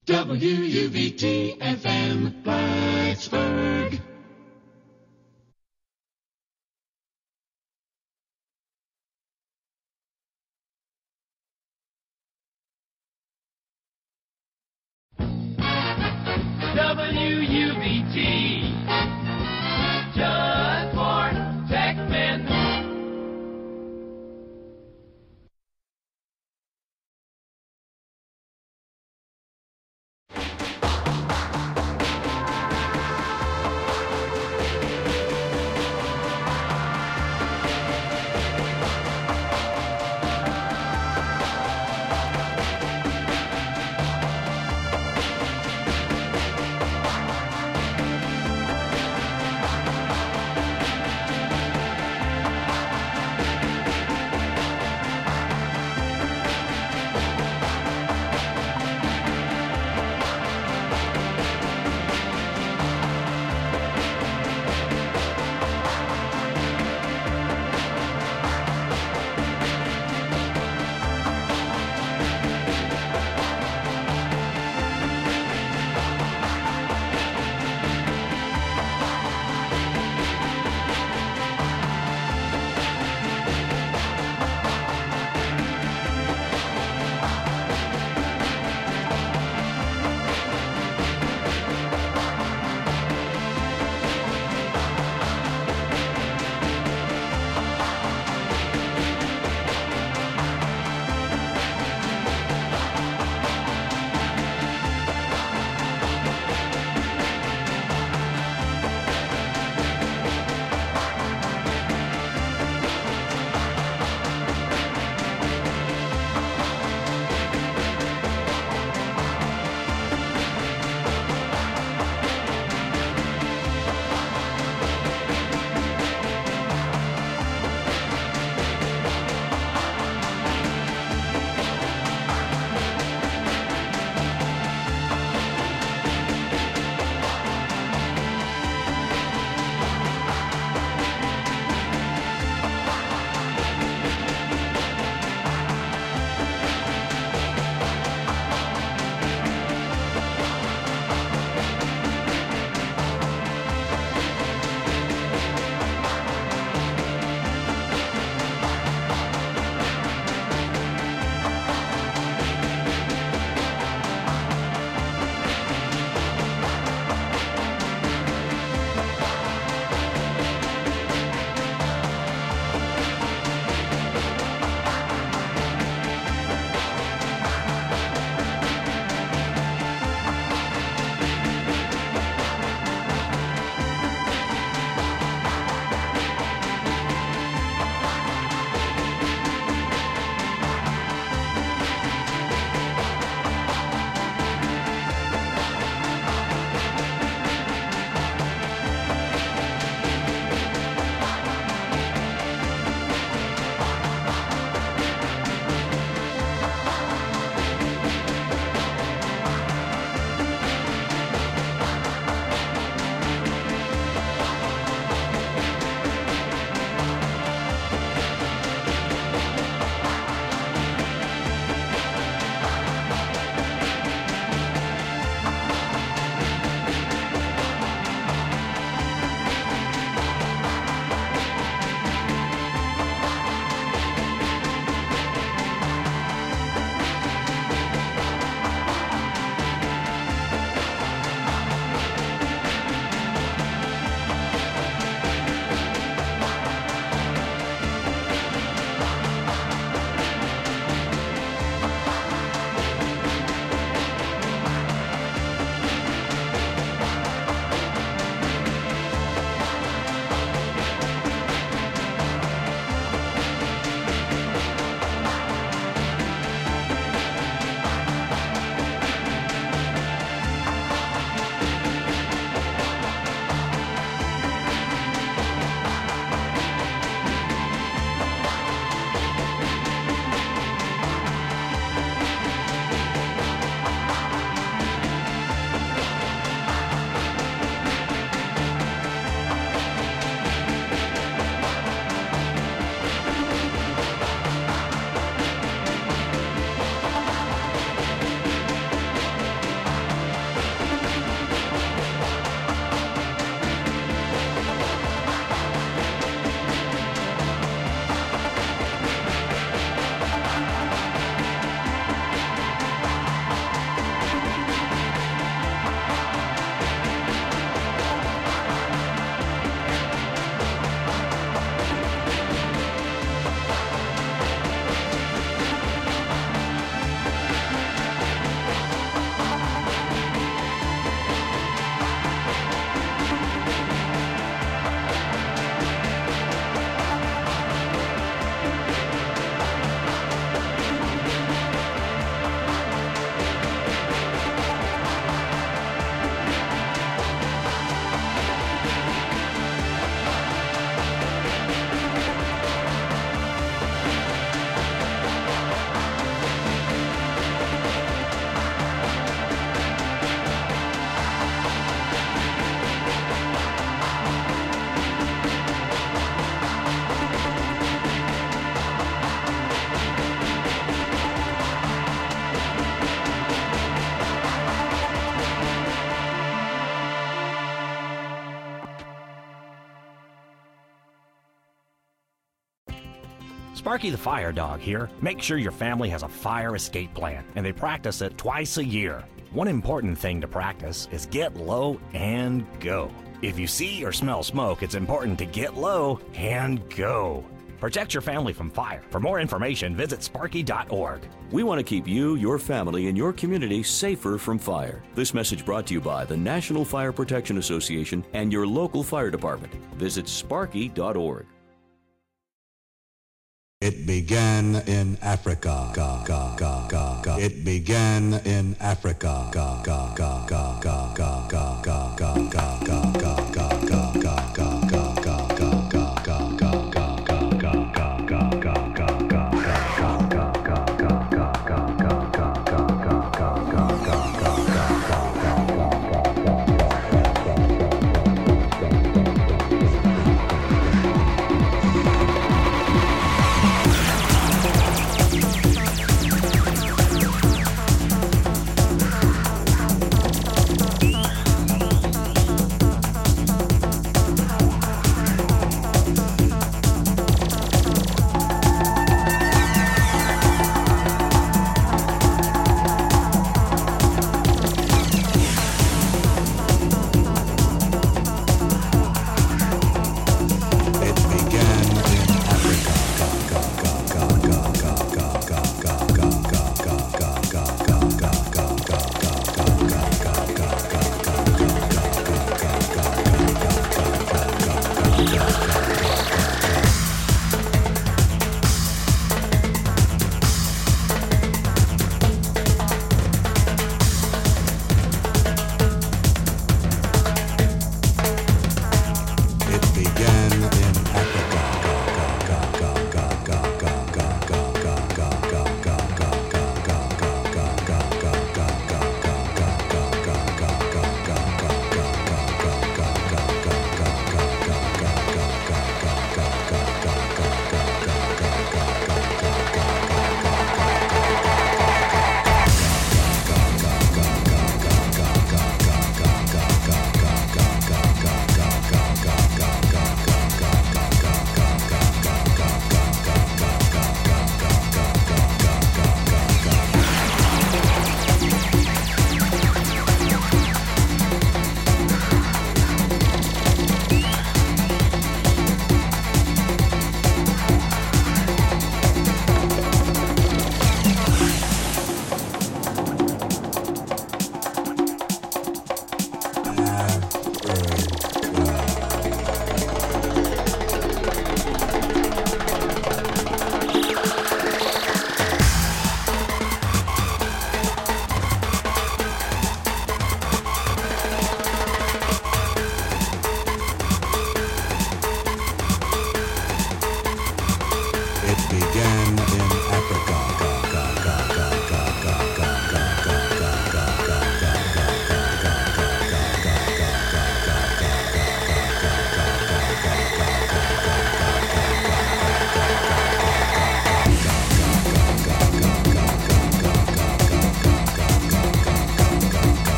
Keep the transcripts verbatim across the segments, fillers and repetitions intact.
W U V T F M, Plattsburgh. W U V T, just for Techmen. Sparky the Fire Dog here. Make sure your family has a fire escape plan, and they practice it twice a year. One important thing to practice is get low and go. If you see or smell smoke, it's important to get low and go. Protect your family from fire. For more information, visit sparky dot org. We want to keep you, your family, and your community safer from fire. This message brought to you by the National Fire Protection Association and your local fire department. Visit sparky dot org. It began in Africa. Ga, ga, ga, ga, ga. It began in Africa. Ga, ga, ga, ga, ga, ga, ga, ga, ga, ga, ga, ga, ga, ga, ga, ga.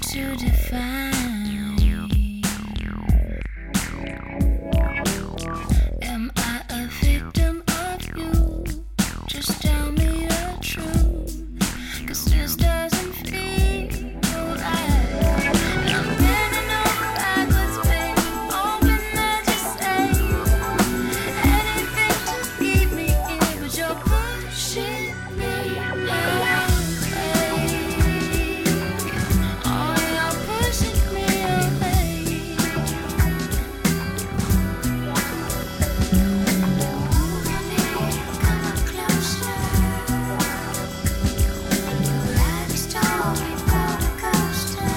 to define. Am I a victim of you? Just tell me the truth, 'cause this doesn't feel right. I'm bending over backwards, baby, hoping that you stay. Anything to keep me here, but you're pushing me away. Oh, you're pushing me away. Come closer. Ride a story roller coaster.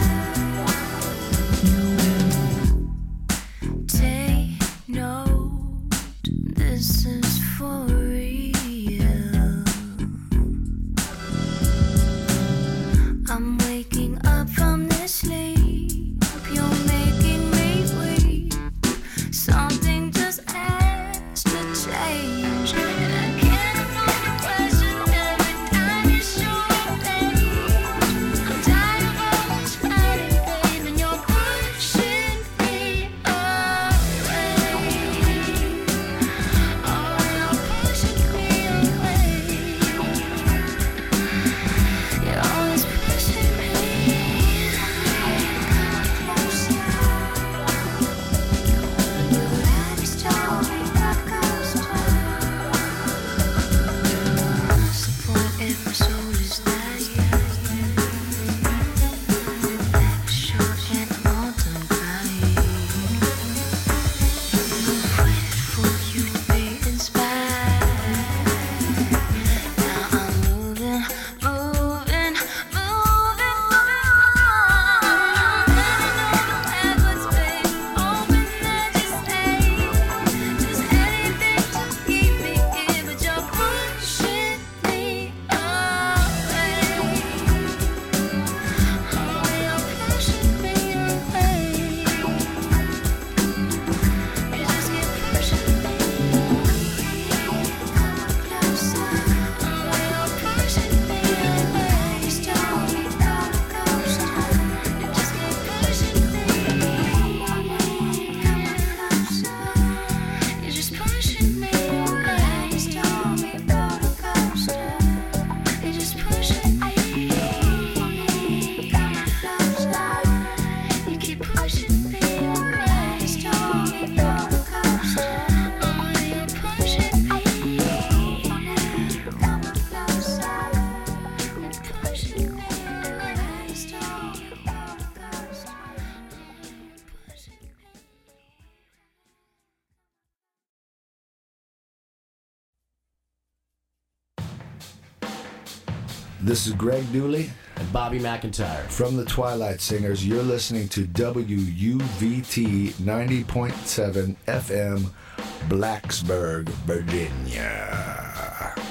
Take note, this is for real. I'm waking up from this sleep. You're making me weak. Something just has to change. And I can't avoid the question every time you show up. I'm tired of always fighting, babe, and you're pushing me away. Oh, you're pushing me away. You're always pushing me. Come closer. Ride a story roller coaster. What's the point if my soul is dying? Life is short and I'm all done crying. Waited for you to be inspired. Now I'm moving, moving, moving on. Bending over backwards, babe, hoping that you stay. Just anything to keep me here, but you're pushing me away. Oh, you're pushing me away. You just keep pushing me. Come closer. Oh, you're pushing me away. Story roller coaster. You just keep pushing me. Come closer. You're just pushing me away. Story roller coaster. You're just pushing me. Come closer. You keep pushing me away. Story roller coaster. Oh, you're pushing me. Come closer. You're pushing me away. Story roller coaster. You're pushing me. This is Greg Dooley And Bobby McIntyre. from the Twilight Singers. You're listening to W U V T ninety point seven F M, Blacksburg, Virginia.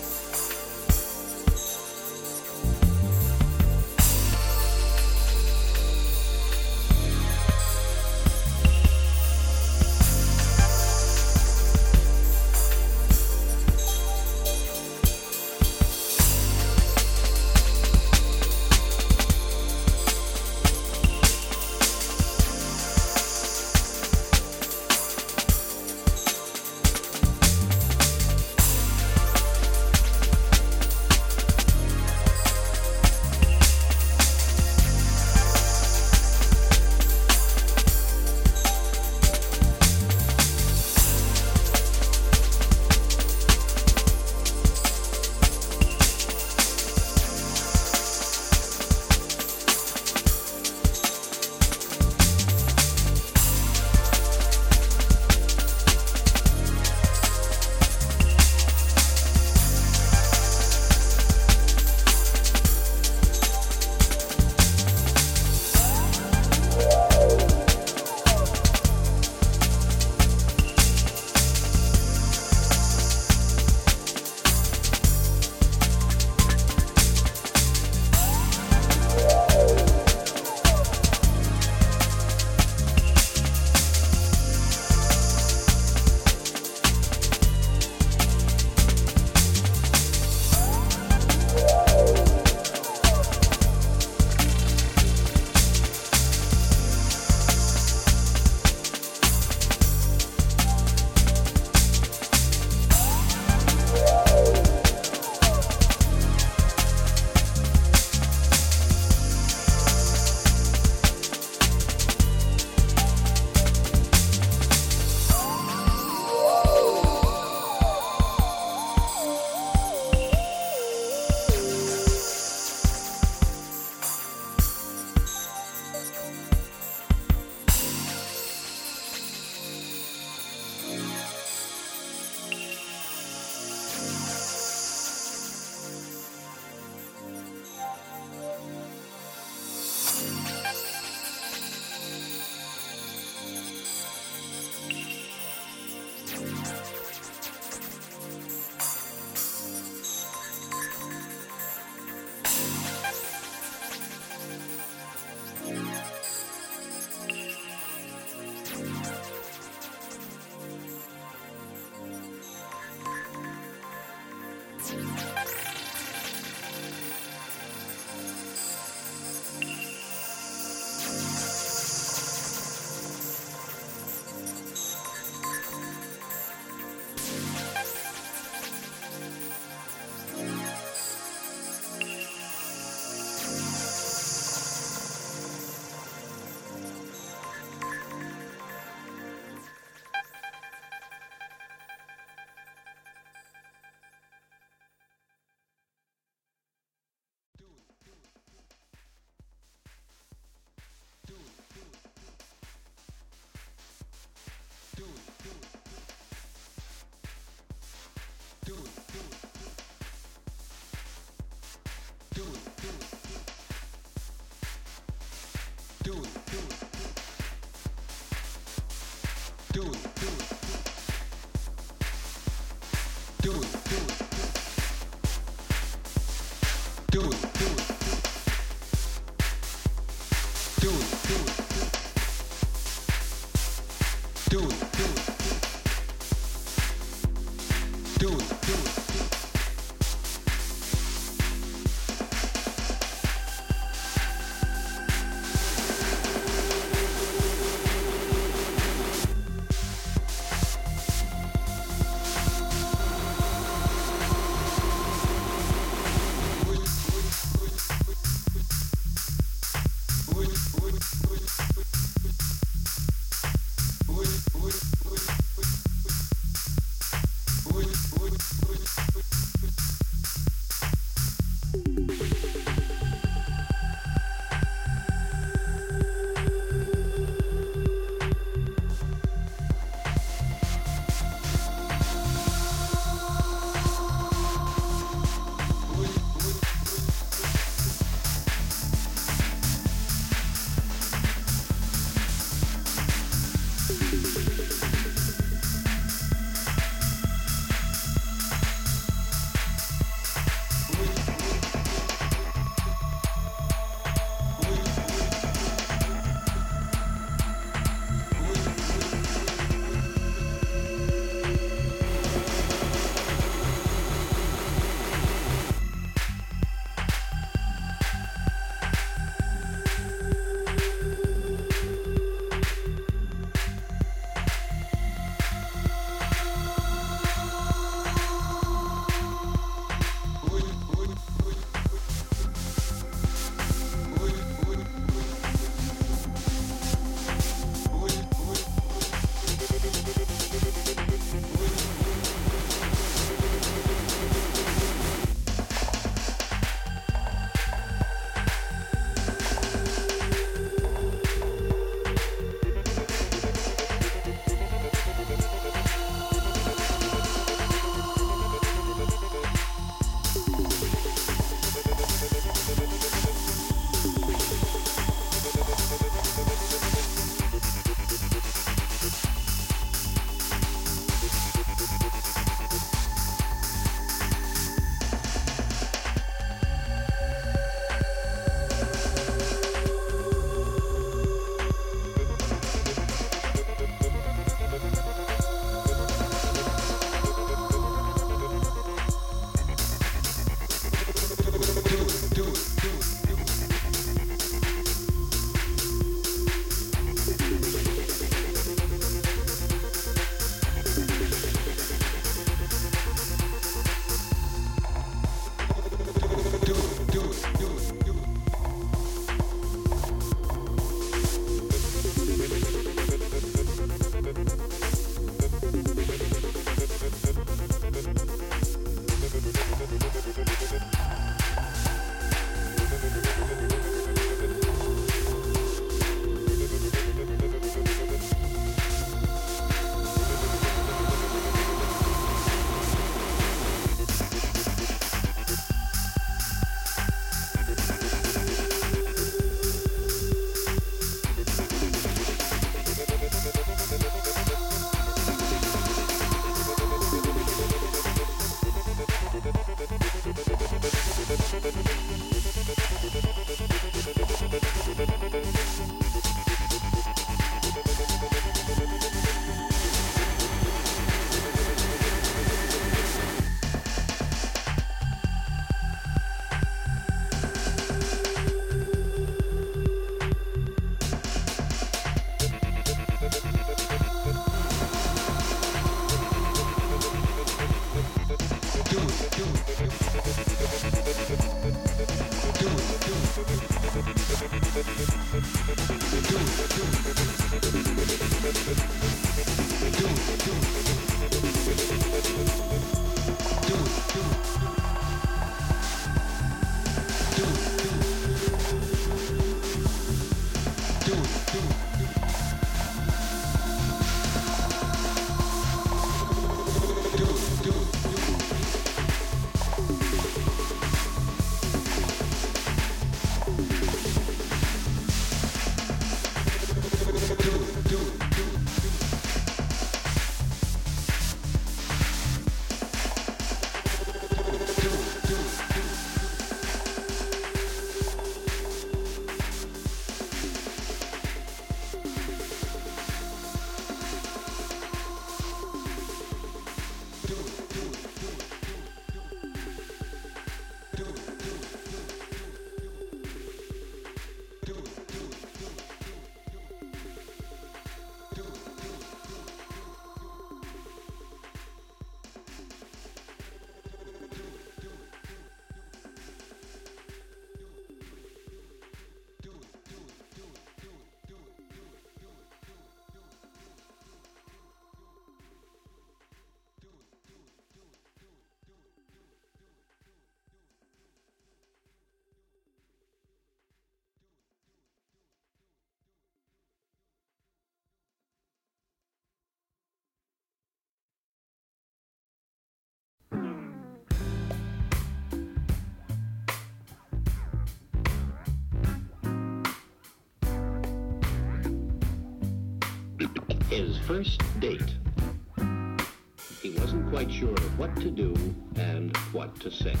His first date. He wasn't quite sure what to do and what to say.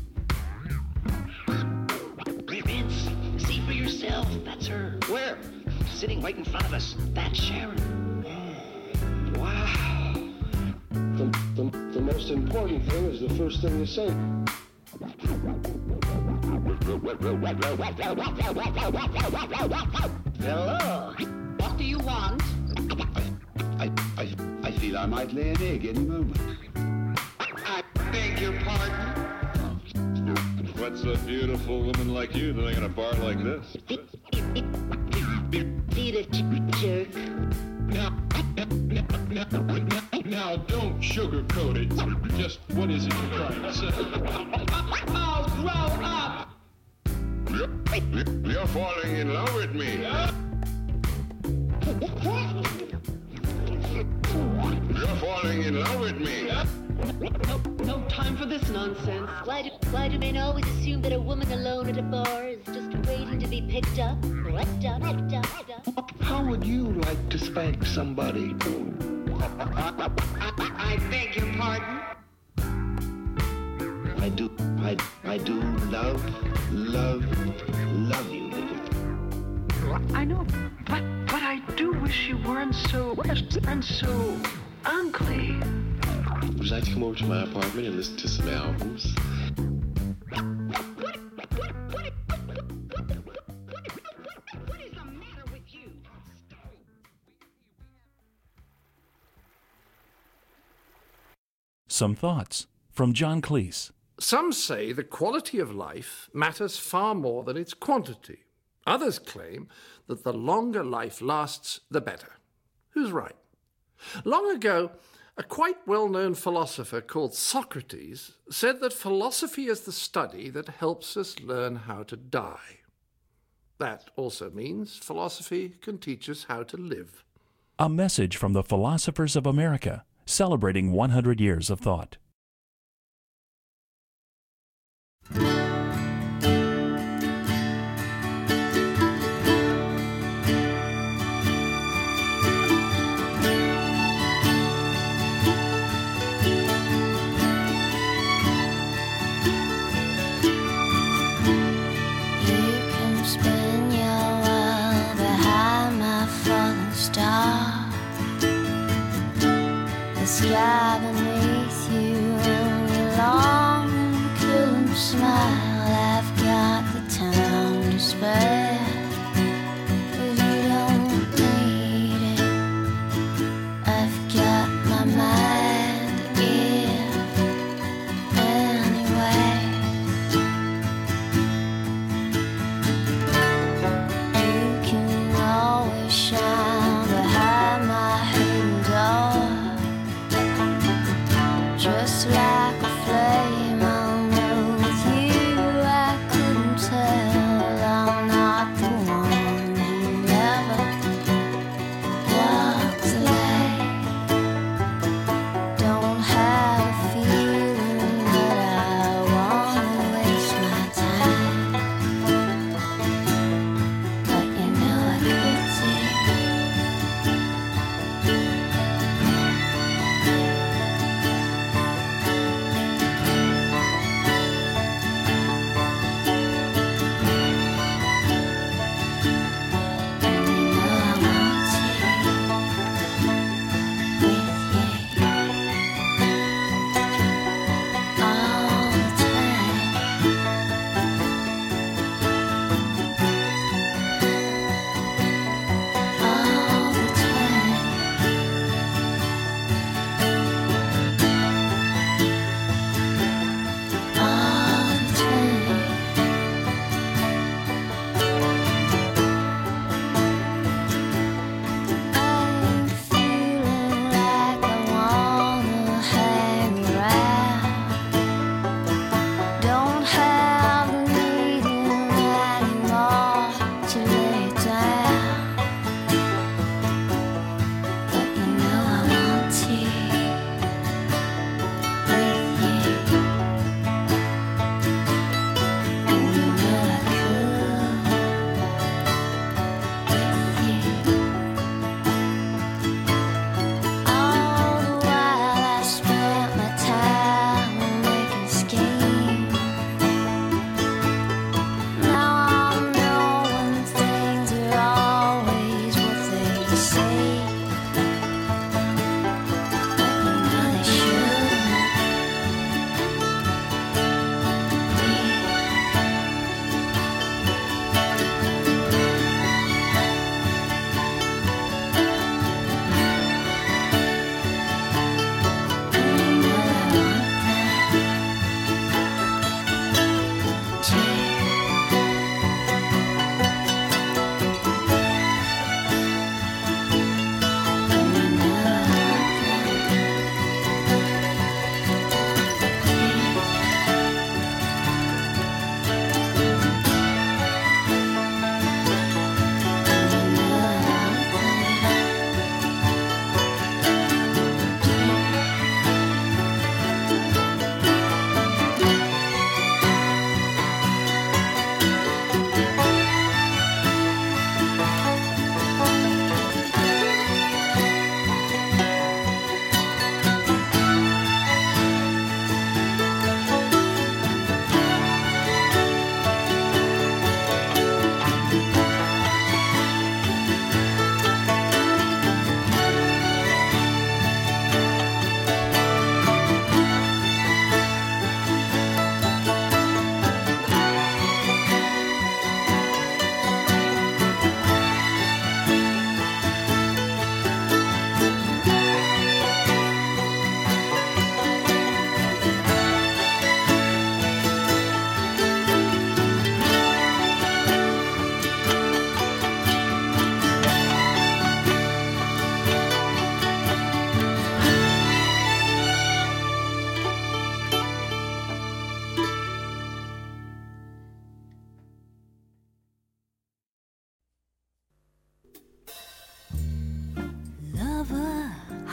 Vince, see for yourself. That's her. Where? Sitting right in front of us. That's Sharon. Wow. The, the, the most important thing is the first thing you say. Hello. What do you want? I, I, I feel I might lay an egg any moment. I beg your pardon? What's a beautiful woman like you doing in a bar like this? Beat it, jerk. Now, now, now, now, don't sugarcoat it. Just what is it you're trying to say? Oh, grow up! You're, you're falling in love with me. You're falling in love with me. No, no time for this nonsense. Why do, why do men always assume that a woman alone at a bar is just waiting to be picked up? Picked up, picked up, picked up. How would you like to spank somebody? I, I beg your pardon? I do, I, I do love, love, love you, baby. I know, but but I do wish you weren't so weren't so ugly. Would you like to come over to my apartment and listen to some albums? What is the matter with you? Some thoughts from John Cleese. Some say the quality of life matters far more than its quantity. Others claim that the longer life lasts, the better. Who's right? Long ago, a quite well-known philosopher called Socrates said that philosophy is the study that helps us learn how to die. That also means philosophy can teach us how to live. A message from the Philosophers of America, celebrating one hundred years of thought. The sky beneath you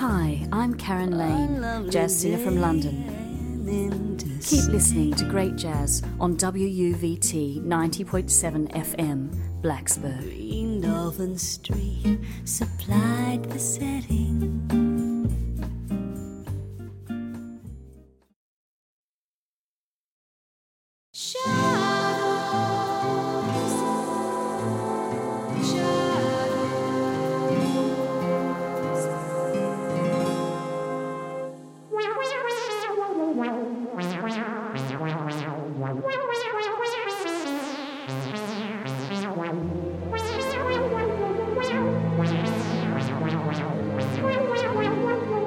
Hi, I'm Karen Lane, jazz singer from London. Keep listening to great jazz on W U V T ninety point seven F M, Blacksburg. Green Dolphin Street supplied the setting. Wow.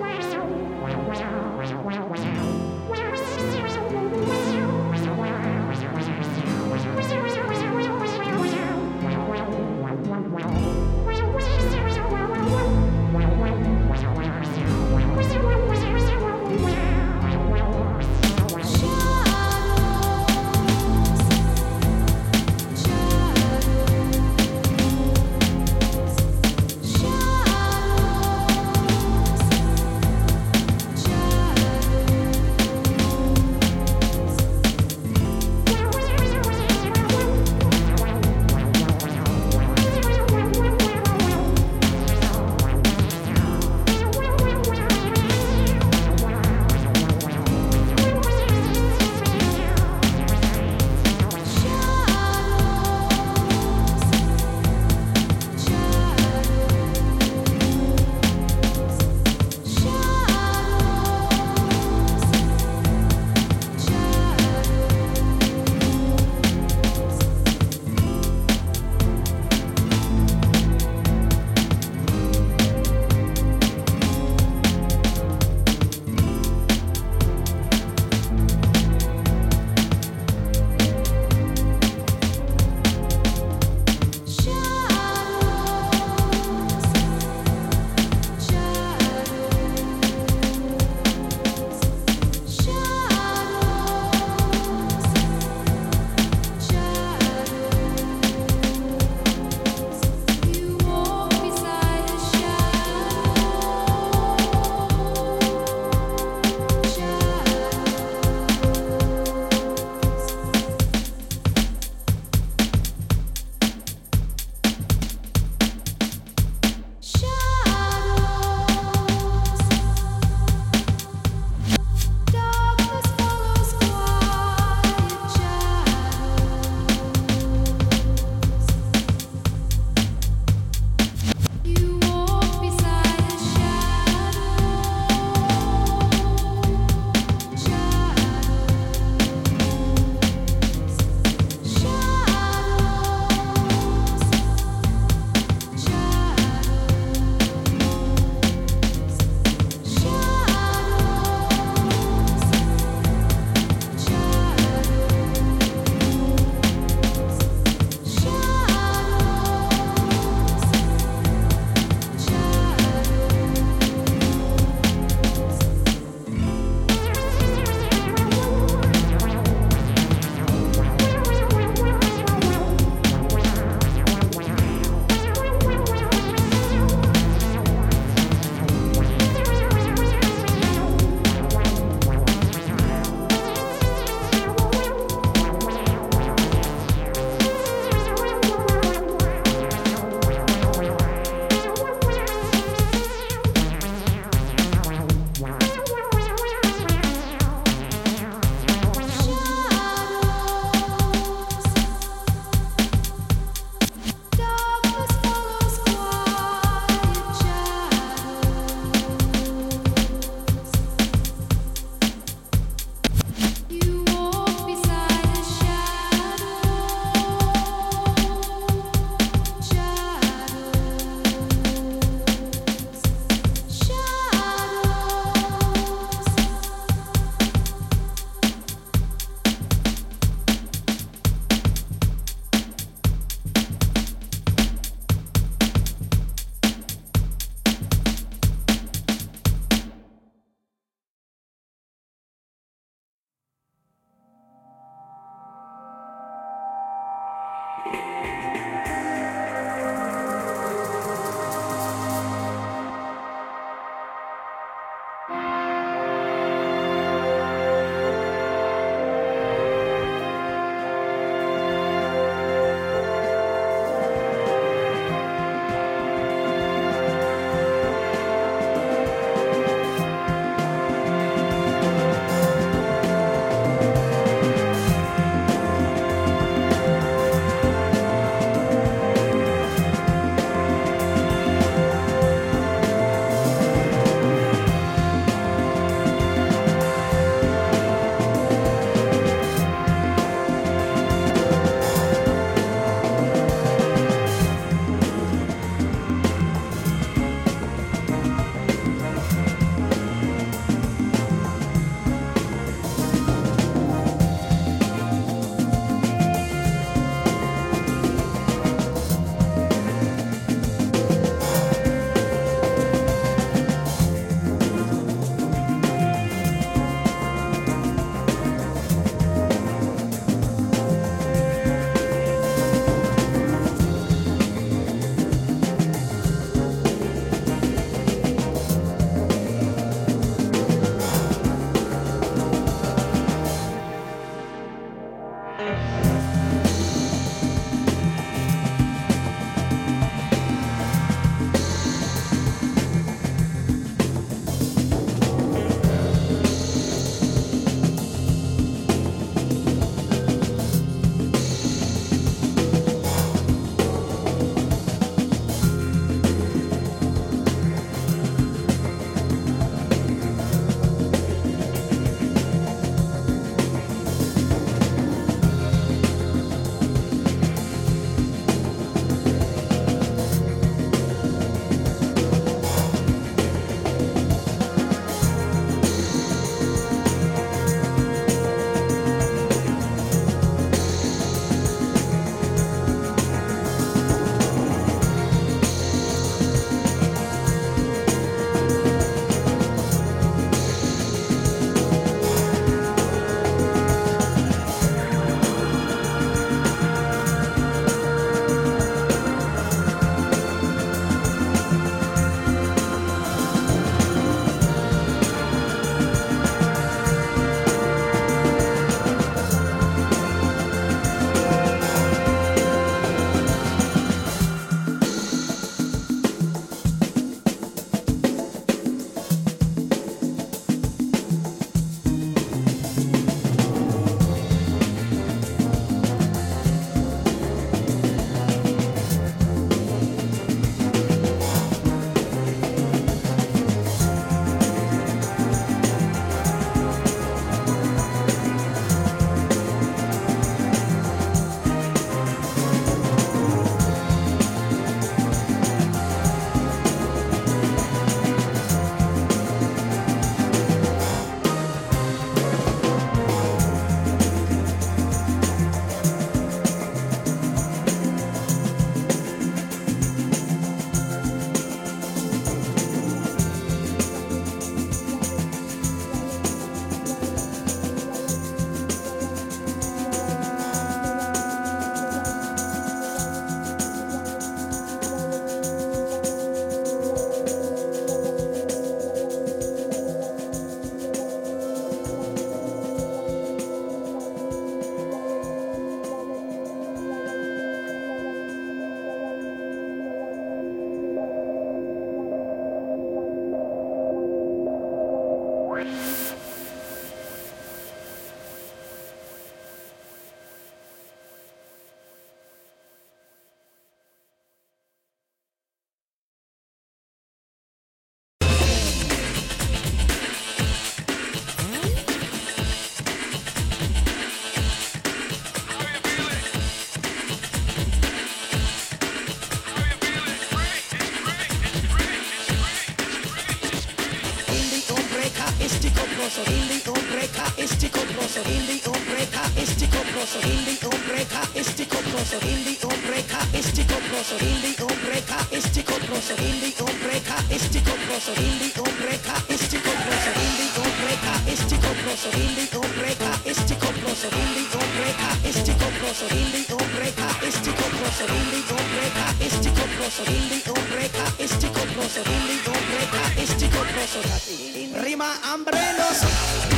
Indi ombreka, estico proso, Indi ombreka, estico proso, Indi ombreka, estico proso, Indi ombreka, estico proso, Indi ombreka, estico proso, Indi ombreka, estico proso, Indi ombreka, estico proso, Indi ombreka, estico proso, Indi ombreka, estico proso, Indi ombreka, estico proso, Indi ombreka, estico proso, Indi ombreka, estico proso, Indi ombreka, estico proso, rima hambrenos.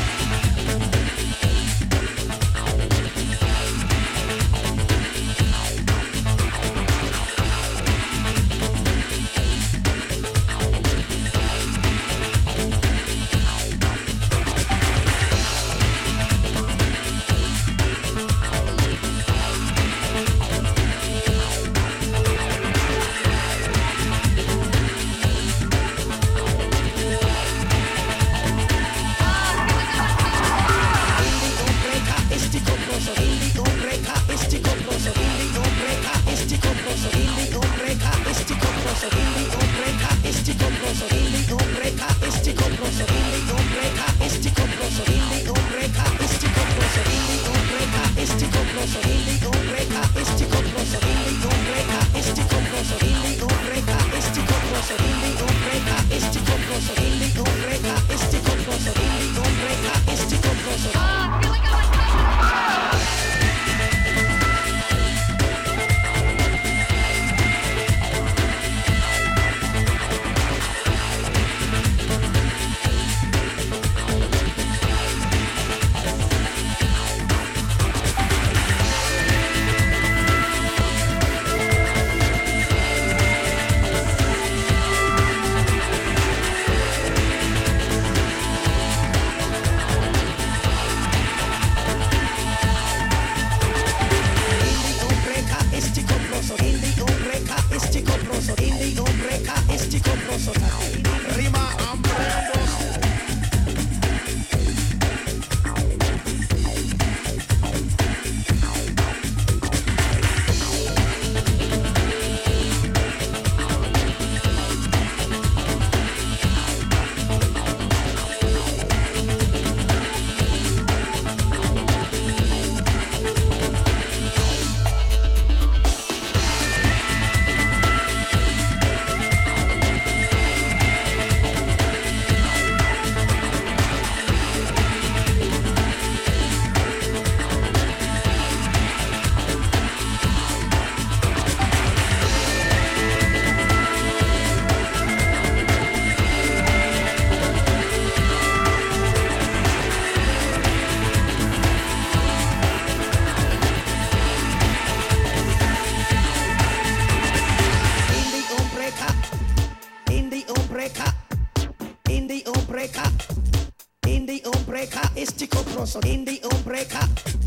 Indi ombreka,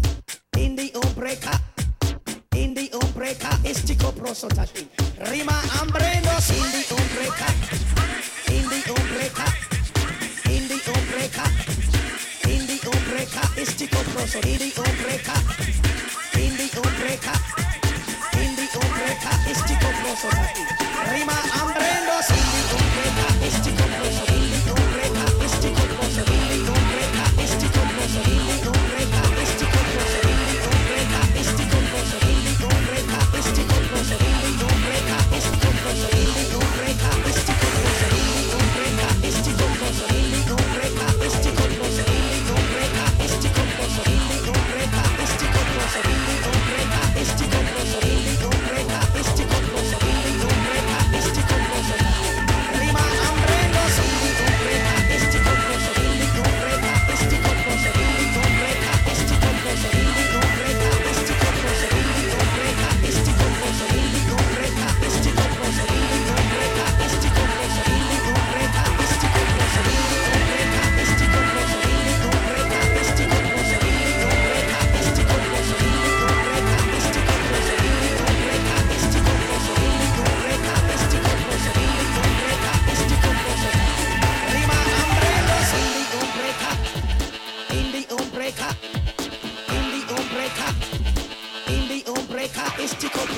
Indi ombreka, Indi ombreka, estico proso tashi. Rima hambrenos, Indi ombreka, Indi ombreka, Indi ombreka, Indi ombreka, estico proso, Indi ombreka, Indi ombreka, Indi ombreka, estico proso tashi.